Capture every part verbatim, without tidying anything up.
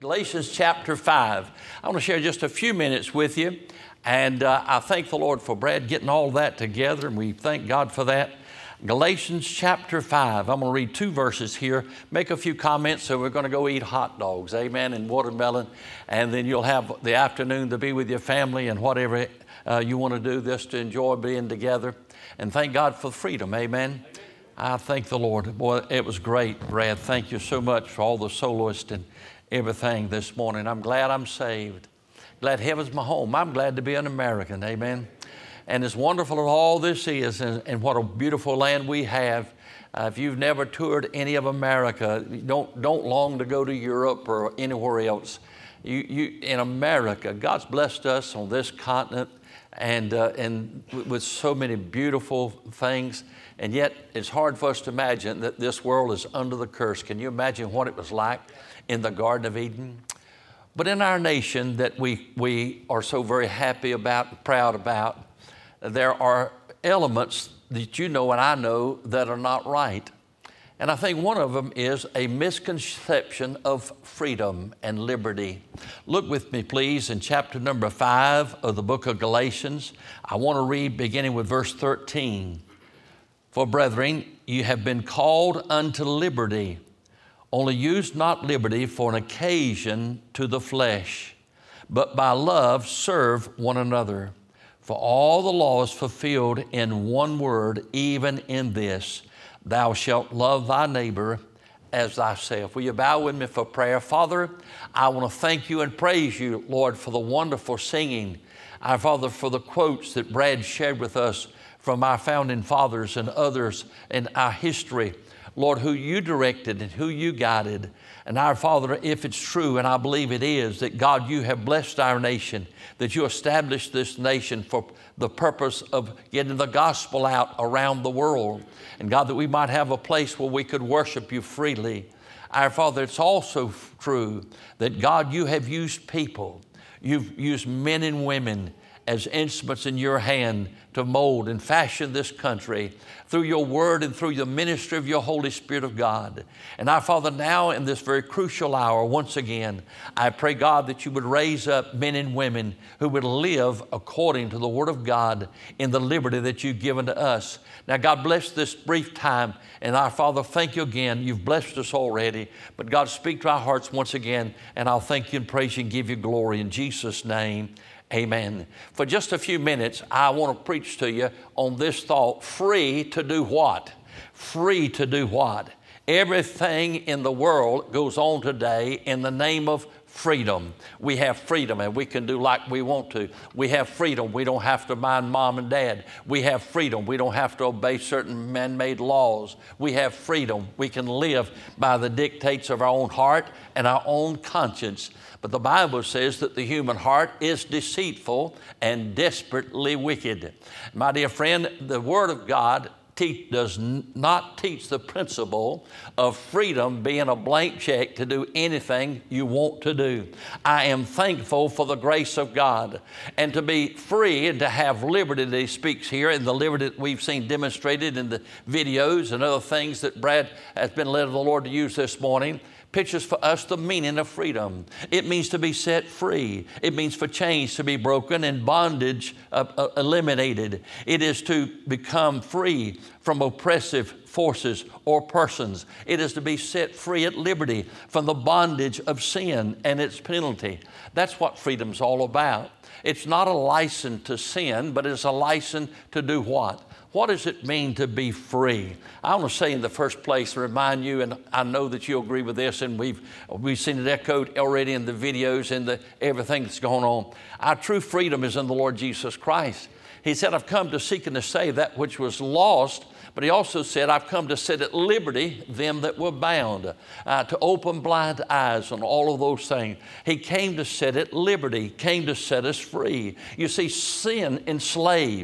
Galatians chapter five. I want to share just a few minutes with you. And uh, I thank the Lord for Brad getting all that together, and we thank God for that. Galatians chapter five. I'm going to read two verses here, make a few comments, so we're going to go eat hot dogs, amen, and watermelon, and then you'll have the afternoon to be with your family and whatever uh, you want to do, just to enjoy being together. And thank God for freedom, amen. I thank the Lord. Boy, it was great, Brad. Thank you so much for all the soloists and everything this morning. I'm glad I'm saved. Glad heaven's my home. I'm glad to be an American, amen. And as wonderful as all this is, and, and what a beautiful land we have, uh, if you've never toured any of America, don't don't long to go to Europe or anywhere else. You, you in America, God's blessed us on this continent, and uh, and with so many beautiful things. And yet, it's hard for us to imagine that this world is under the curse. Can you imagine what it was like in the Garden of Eden? But in our nation that we we are so very happy about, proud about, there are elements that you know and I know that are not right. And I think one of them is a misconception of freedom and liberty. Look with me, please, in chapter number five of the book of Galatians. I want to read beginning with verse thirteen. For brethren, you have been called unto liberty. Only use not liberty for an occasion to the flesh, but by love serve one another. For all the law is fulfilled in one word, even in this, thou shalt love thy neighbor as thyself. Will you bow with me for prayer? Father, I want to thank you and praise you, Lord, for the wonderful singing. Our Father, for the quotes that Brad shared with us from our founding fathers and others in our history. Lord, who you directed and who you guided. And our Father, if it's true, and I believe it is, that God, you have blessed our nation, that you established this nation for the purpose of getting the gospel out around the world. And God, that we might have a place where we could worship you freely. Our Father, it's also true that God, you have used people. You've used men and women as instruments in your hand to mold and fashion this country through your word and through the ministry of your Holy Spirit of God. And our Father, now in this very crucial hour, once again, I pray, God, that you would raise up men and women who would live according to the word of God in the liberty that you've given to us. Now, God, bless this brief time. And our Father, thank you again. You've blessed us already. But God, speak to our hearts once again. And I'll thank you and praise you and give you glory in Jesus' name. Amen. For just a few minutes, I want to preach to you on this thought: free to do what? Free to do what? Everything in the world goes on today in the name of freedom. We have freedom and we can do like we want to. We have freedom. We don't have to mind mom and dad. We have freedom. We don't have to obey certain man-made laws. We have freedom. We can live by the dictates of our own heart and our own conscience. But the Bible says that the human heart is deceitful and desperately wicked. My dear friend, the Word of God Teach, does not teach the principle of freedom being a blank check to do anything you want to do. I am thankful for the grace of God, and to be free and to have liberty that he speaks here, and the liberty that we've seen demonstrated in the videos and other things that Brad has been led of the Lord to use this morning. Pictures for us the meaning of freedom. It means to be set free. It means for chains to be broken and bondage uh, uh, eliminated. It is to become free from oppressive forces or persons. It is to be set free at liberty from the bondage of sin and its penalty. That's what freedom's all about. It's not a license to sin, but it's a license to do what? What does it mean to be free? I want to say in the first place, remind you, and I know that you'll agree with this, and we've we've seen it echoed already in the videos and the everything that's going on. Our true freedom is in the Lord Jesus Christ. He said, I've come to seek and to save that which was lost. But he also said, I've come to set at liberty them that were bound, uh, to open blind eyes and all of those things. He came to set at liberty, came to set us free. You see, sin enslaves.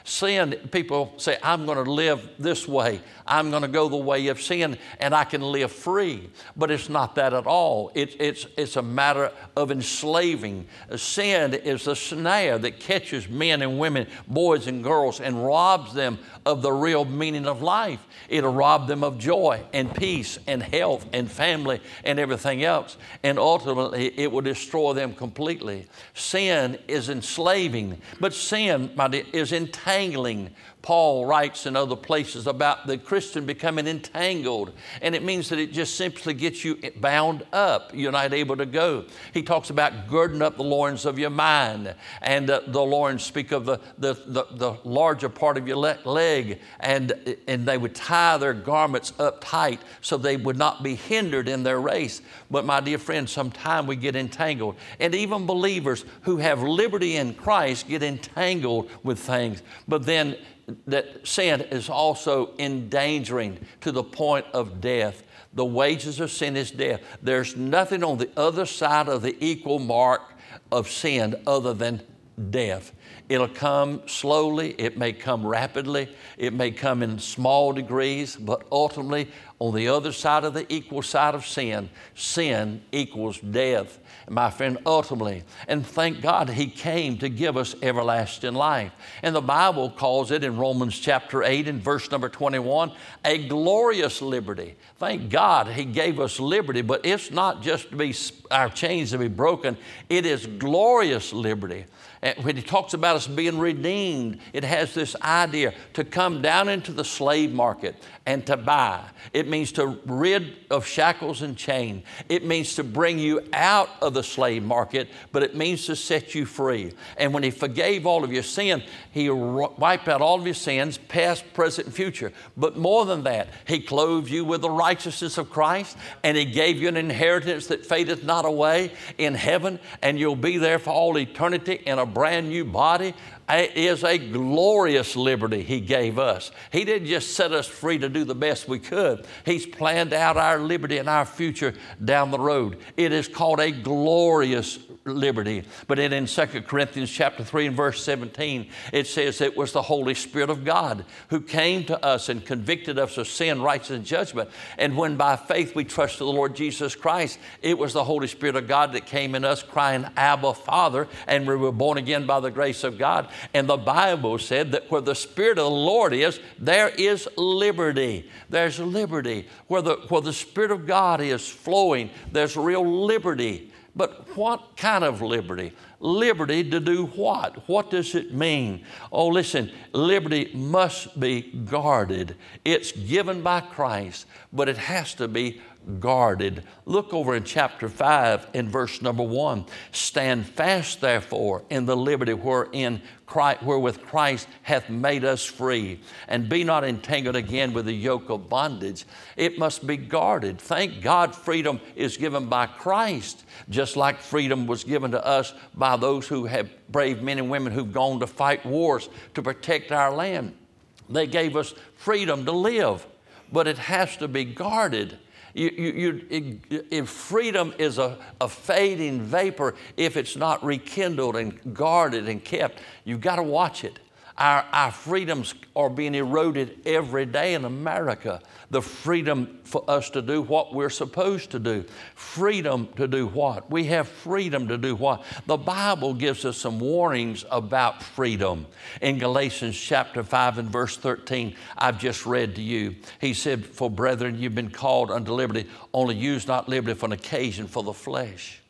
Sin, people say, I'm going to live this way. I'm going to go the way of sin, and I can live free. But it's not that at all. It, it's, it's a matter of enslaving. Sin is a snare that catches men and women, boys and girls, and robs them of the real meaning of life. It'll rob them of joy and peace and health and family and everything else. And ultimately, it will destroy them completely. Sin is enslaving, but sin, my dear, is entangling. Paul writes in other places about the Christian becoming entangled, and it means that it just simply gets you bound up. You're not able to go. He talks about girding up the loins of your mind, and uh, the loins speak of the, the, the, the larger part of your le- leg, and, and they would tie their garments up tight so they would not be hindered in their race. But my dear friend, sometimes we get entangled, and even believers who have liberty in Christ get entangled with things. But then that sin is also endangering to the point of death. The wages of sin is death. There's nothing on the other side of the equal mark of sin other than death. It'll come slowly. It may come rapidly. It may come in small degrees, but ultimately, on the other side of the equal side of sin, sin equals death. My friend, ultimately, and thank God He came to give us everlasting life. And the Bible calls it in Romans chapter eight and verse number twenty-one, a glorious liberty. Thank God He gave us liberty, but it's not just to be our chains to be broken. It is glorious liberty. And when He talks about us being redeemed, it has this idea to come down into the slave market and to buy. It means to rid of shackles and chain. It means to bring you out of the slave market, but it means to set you free. And when He forgave all of your sin, He wiped out all of your sins, past, present, and future. But more than that, He clothed you with the righteousness of Christ, and He gave you an inheritance that fadeth not away in heaven, and you'll be there for all eternity in a brand new body. It is a glorious liberty He gave us. He didn't just set us free to do the best we could. He's planned out our liberty and our future down the road. It is called a glorious liberty. But it, in Second Corinthians chapter three and verse seventeen, it says it was the Holy Spirit of God who came to us and convicted us of sin, righteousness, and judgment. And when by faith we trusted the Lord Jesus Christ, it was the Holy Spirit of God that came in us crying, Abba, Father, and we were born again by the grace of God. And the Bible said that where the Spirit of the Lord is, there is liberty. There's liberty. Where the, where the Spirit of God is flowing, there's real liberty. But what kind of liberty? Liberty to do what? What does it mean? Oh, listen, liberty must be guarded. It's given by Christ, but it has to be guarded. Look over in chapter five in verse number one. Stand fast, therefore, in the liberty wherein Christ, wherewith Christ hath made us free, and be not entangled again with the yoke of bondage. It must be guarded. Thank God freedom is given by Christ, just like freedom was given to us by those who have brave men and women who've gone to fight wars to protect our land. They gave us freedom to live, but it has to be guarded. You, you, you, if freedom is a, a fading vapor, if it's not rekindled and guarded and kept, you've got to watch it. Our, our freedoms are being eroded every day in America. The freedom for us to do what we're supposed to do. Freedom to do what? We have freedom to do what? The Bible gives us some warnings about freedom. In Galatians chapter five and verse thirteen, I've just read to you. He said, for brethren, you've been called unto liberty, only use not liberty for an occasion for the flesh.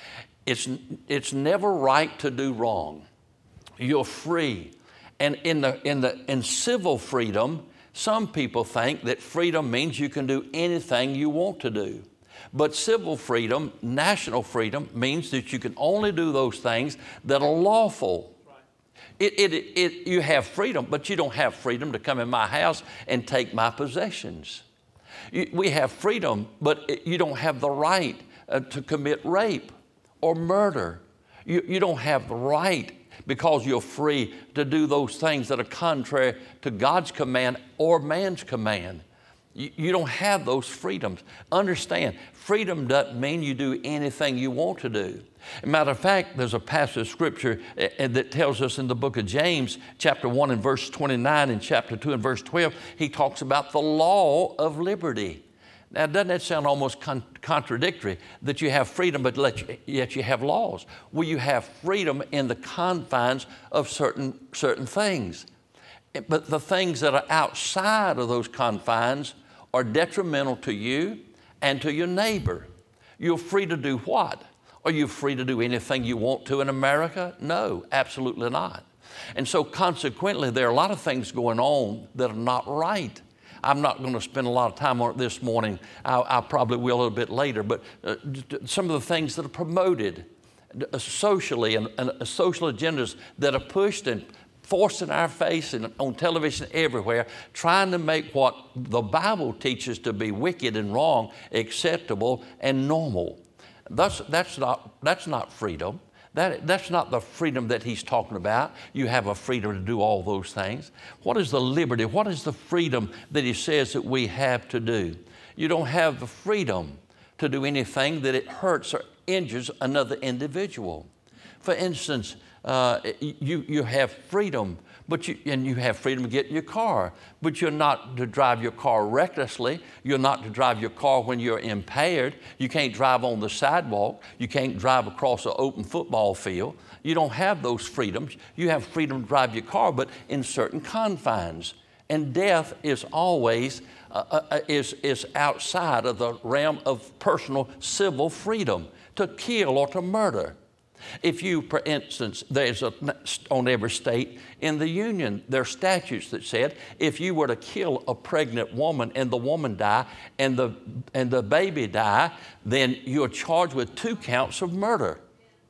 It's, it's never right to do wrong. You're free. And in the in the in civil freedom, some people think that freedom means you can do anything you want to do. But civil freedom, national freedom, means that you can only do those things that are lawful. It, it, it, you have freedom, but you don't have freedom to come in my house and take my possessions. You, we have freedom, but it, you don't have the right uh, to commit rape or murder. You, you don't have the right, because you're free to do those things that are contrary to God's command or man's command. You, you don't have those freedoms. Understand, freedom doesn't mean you do anything you want to do. As a matter of fact, there's a passage of Scripture that tells us in the book of James, chapter one and verse twenty-nine, and chapter two and verse twelve, he talks about the law of liberty. Now, doesn't that sound almost con- contradictory that you have freedom, but let you, yet you have laws? Well, you have freedom in the confines of certain, certain things. But the things that are outside of those confines are detrimental to you and to your neighbor. You're free to do what? Are you free to do anything you want to in America? No, absolutely not. And so consequently, there are a lot of things going on that are not right. I'm not going to spend a lot of time on it this morning. I, I probably will a little bit later. But uh, some of the things that are promoted uh, socially and, and uh, social agendas that are pushed and forced in our face and on television everywhere, trying to make what the Bible teaches to be wicked and wrong acceptable and normal. That's, that's, not, that's not freedom. That, that's not the freedom that he's talking about. You have a freedom to do all those things. What is the liberty? What is the freedom that he says that we have to do? You don't have the freedom to do anything that it hurts or injures another individual. For instance, uh, you, you have freedom, but you, and you have freedom to get in your car, but you're not to drive your car recklessly. You're not to drive your car when you're impaired. You can't drive on the sidewalk. You can't drive across an open football field. You don't have those freedoms. You have freedom to drive your car, but in certain confines. And death is always uh, uh, is, is outside of the realm of personal civil freedom to kill or to murder. If you, for instance, there's a, on every state in the Union, there are statutes that said if you were to kill a pregnant woman and the woman die and the, and the baby die, then you're charged with two counts of murder.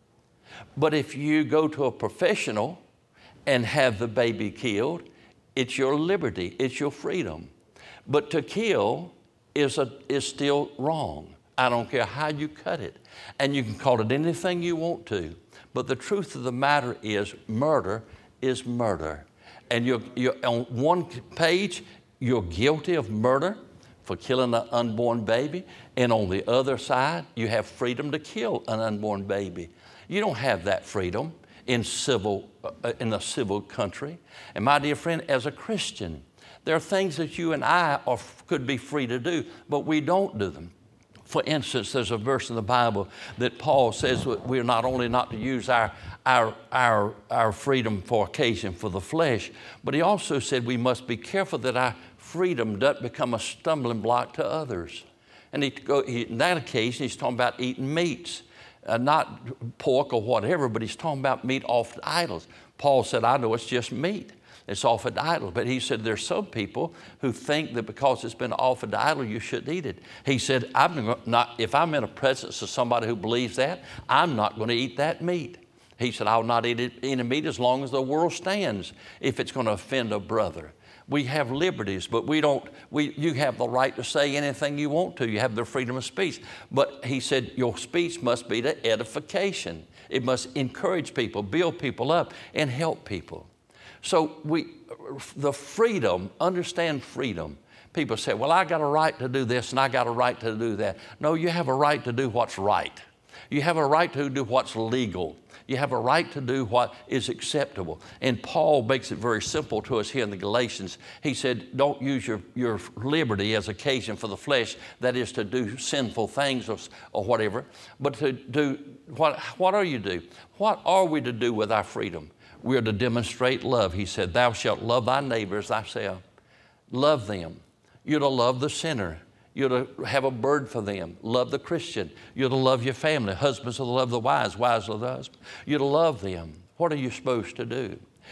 But if you go to a professional and have the baby killed, it's your liberty, it's your freedom. But to kill is, a, is still wrong. I don't care how you cut it. And you can call it anything you want to. But the truth of the matter is murder is murder. And you're, you're on one page, you're guilty of murder for killing an unborn baby. And on the other side, you have freedom to kill an unborn baby. You don't have that freedom in, civil, uh, in a civil country. And my dear friend, as a Christian, there are things that you and I are, could be free to do, but we don't do them. For instance, there's a verse in the Bible that Paul says we're not only not to use our, our, our, our freedom for occasion for the flesh, but he also said we must be careful that our freedom doesn't become a stumbling block to others. And he, he, in that occasion, he's talking about eating meats, uh, not pork or whatever, but he's talking about meat offered to idols. Paul said, I know it's just meat. It's offered to idol. But he said there's some people who think that because it's been offered to idol, you shouldn't eat it. He said, I'm not, if I'm in the presence of somebody who believes that, I'm not going to eat that meat. He said, I'll not eat any meat as long as the world stands if it's going to offend a brother. We have liberties, but we don't, we, you have the right to say anything you want to. You have the freedom of speech. But he said your speech must be to edification. It must encourage people, build people up, and help people. So we, the freedom, understand freedom. People say, well, I got a right to do this and I got a right to do that. No, you have a right to do what's right. You have a right to do what's legal. You have a right to do what is acceptable. And Paul makes it very simple to us here in the Galatians. He said, don't use your, your liberty as occasion for the flesh, that is to do sinful things or, or whatever, but to do, what, what are you to do? What are we to do with our freedom? We are to demonstrate love. He said, thou shalt love thy neighbor as thyself. Love them. You're to love the sinner. You're to have a word for them. Love the Christian. You're to love your family. Husbands are to love the wives. Wives love the husband. You're to love them. What are you supposed to do?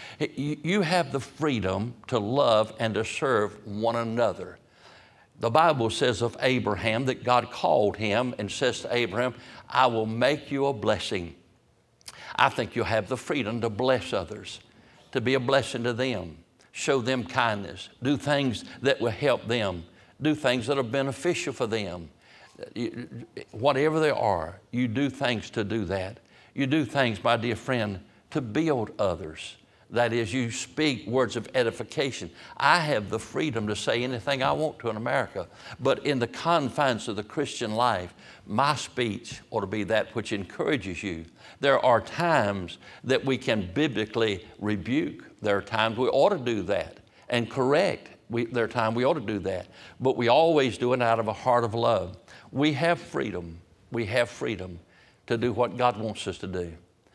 You have the freedom to love and to serve one another. The Bible says of Abraham that God called him and says to Abraham, I will make you a blessing. I think you'll have the freedom to bless others, to be a blessing to them, show them kindness, do things that will help them, do things that are beneficial for them. Whatever they are, you do things to do that. You do things, my dear friend, to build others, That is, you speak words of edification. I have the freedom to say anything I want to in America, but in the confines of the Christian life, my speech ought to be that which encourages you. There are times that we can biblically rebuke. There are times we ought to do that and correct. We, there are times we ought to do that, but we always do it out of a heart of love. We have freedom. We have freedom to do what God wants us to do.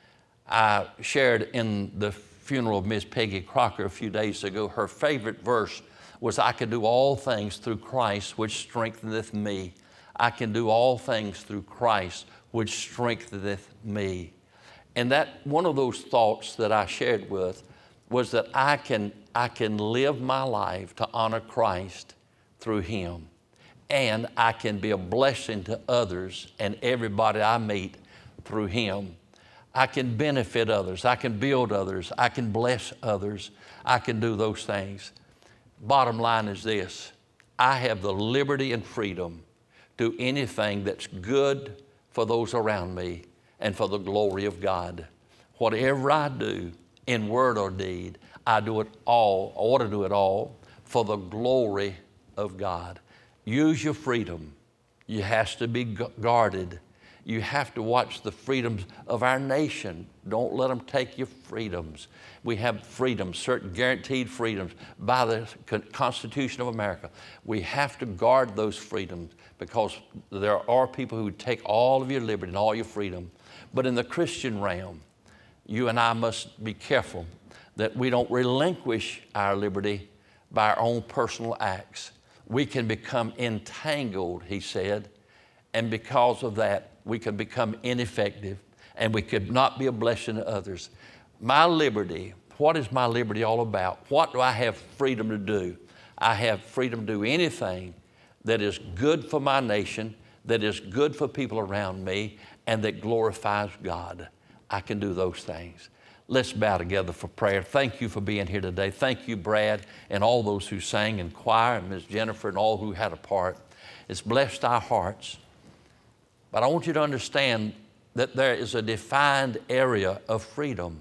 I shared in the funeral of Miss Peggy Crocker a few days ago, her favorite verse was, I can do all things through Christ which strengtheneth me. I can do all things through Christ which strengtheneth me. And that one of those thoughts that I shared with was that I can, I can live my life to honor Christ through Him. And I can be a blessing to others and everybody I meet through Him. I can benefit others. I can build others. I can bless others. I can do those things. Bottom line is this: I have the liberty and freedom to do anything that's good for those around me and for the glory of God. Whatever I do in word or deed, I do it all, I ought to do it all for the glory of God. Use your freedom. You have to be guarded. You have to watch the freedoms of our nation. Don't let them take your freedoms. We have freedoms, certain guaranteed freedoms by the Constitution of America. We have to guard those freedoms because there are people who take all of your liberty and all your freedom. But in the Christian realm, you and I must be careful that we don't relinquish our liberty by our own personal acts. We can become entangled, he said, and because of that, we can become ineffective and we could not be a blessing to others. My liberty, what is my liberty all about? What do I have freedom to do? I have freedom to do anything that is good for my nation, that is good for people around me, and that glorifies God. I can do those things. Let's bow together for prayer. Thank you for being here today. Thank you, Brad, and all those who sang in choir, and Miz Jennifer, and all who had a part. It's blessed our hearts. But I want you to understand that there is a defined area of freedom.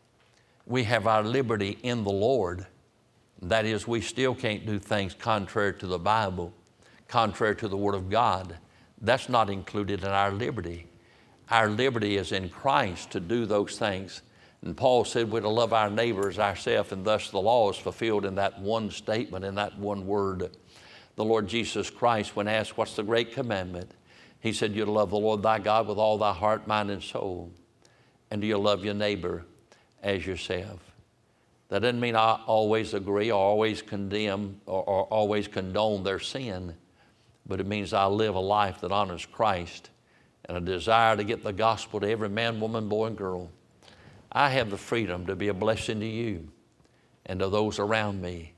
We have our liberty in the Lord. That is, we still can't do things contrary to the Bible, contrary to the Word of God. That's not included in our liberty. Our liberty is in Christ to do those things. And Paul said we're to love our neighbors ourselves, and thus the law is fulfilled in that one statement, in that one word. The Lord Jesus Christ, when asked, what's the great commandment? He said, you're to love the Lord thy God with all thy heart, mind, and soul. And you'll love your neighbor as yourself. That doesn't mean I always agree or always condemn or, or always condone their sin, but it means I live a life that honors Christ and a desire to get the gospel to every man, woman, boy, and girl. I have the freedom to be a blessing to you and to those around me.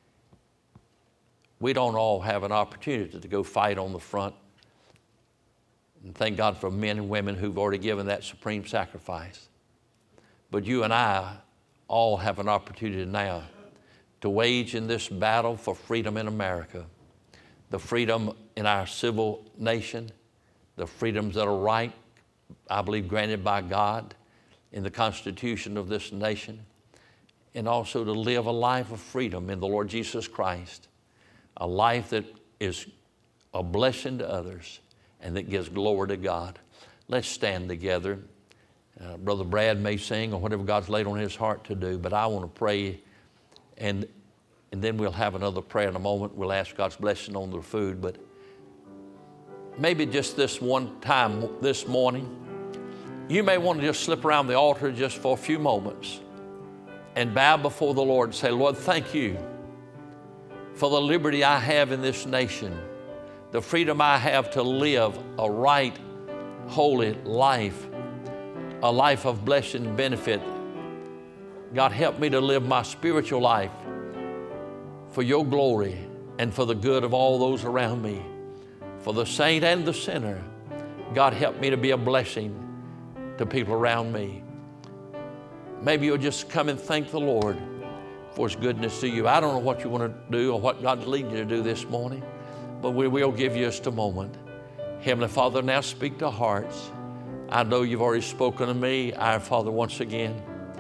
We don't all have an opportunity to go fight on the front. And thank God for men and women who've already given that supreme sacrifice. But you and I all have an opportunity now to wage in this battle for freedom in America, the freedom in our civil nation, the freedoms that are right, I believe, granted by God in the Constitution of this nation, and also to live a life of freedom in the Lord Jesus Christ, a life that is a blessing to others and that gives glory to God. Let's stand together. Uh, Brother Brad may sing or whatever God's laid on his heart to do, but I want to pray, and, and then we'll have another prayer in a moment. We'll ask God's blessing on the food, but maybe just this one time this morning, you may want to just slip around the altar just for a few moments and bow before the Lord and say, Lord, thank you for the liberty I have in this nation, the freedom I have to live a right, holy life, a life of blessing and benefit. God, help me to live my spiritual life for your glory and for the good of all those around me, for the saint and the sinner. God, help me to be a blessing to people around me. Maybe you'll just come and thank the Lord for His goodness to you. I don't know what you want to do or what God's leading you to do this morning, but we will give you just a moment. Heavenly Father, now speak to hearts. I know you've already spoken to me. Our Father, once again,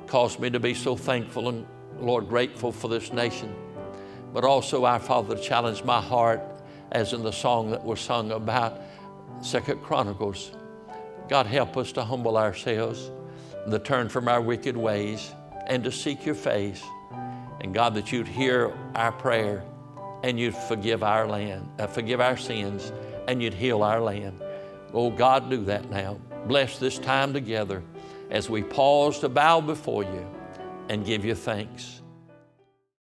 caused me to be so thankful and, Lord, grateful for this nation. But also, our Father, challenged my heart, as in the song that was sung about Second Chronicles. God, help us to humble ourselves and to turn from our wicked ways and to seek your face. And God, that you'd hear our prayer and you'd forgive our land, uh, forgive our sins, and you'd heal our land. Oh God, do that now. Bless this time together as we pause to bow before you and give you thanks.